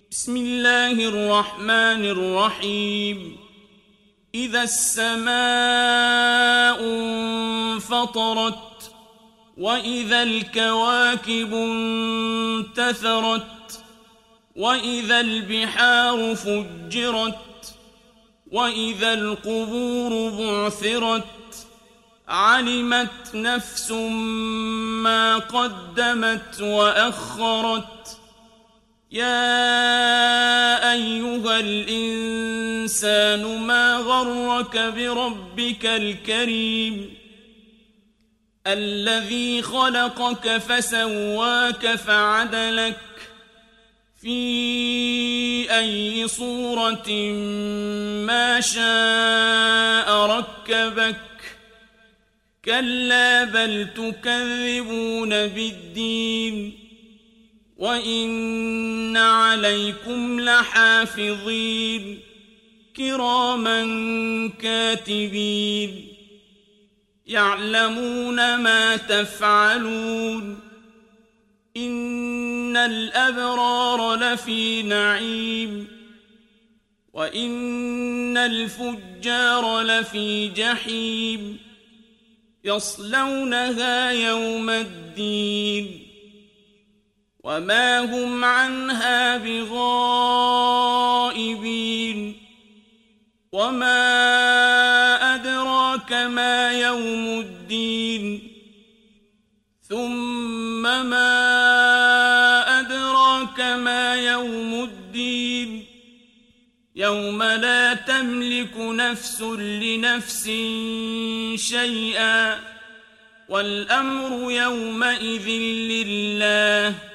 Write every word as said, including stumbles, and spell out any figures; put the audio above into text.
بسم الله الرحمن الرحيم إذا السماء انفطرت وإذا الكواكب انتثرت وإذا البحار فجرت وإذا القبور بعثرت علمت نفس ما قدمت وأخرت يا أيها الإنسان ما غرك بربك الكريم الذي خلقك فسواك فعدلك في أي صورة ما شاء ركبك كلا بل تكذبون بالدين وإن عليكم لحافظين كراما كاتبين يعلمون ما تفعلون إن الأبرار لفي نعيم وإن الفجار لفي جحيم يصلونها يوم الدين وما هم عنها بغائبين وما أدراك ما يوم الدين ثم ما أدراك ما يوم الدين يوم لا تملك نفس لنفس شيئا والأمر يومئذ لله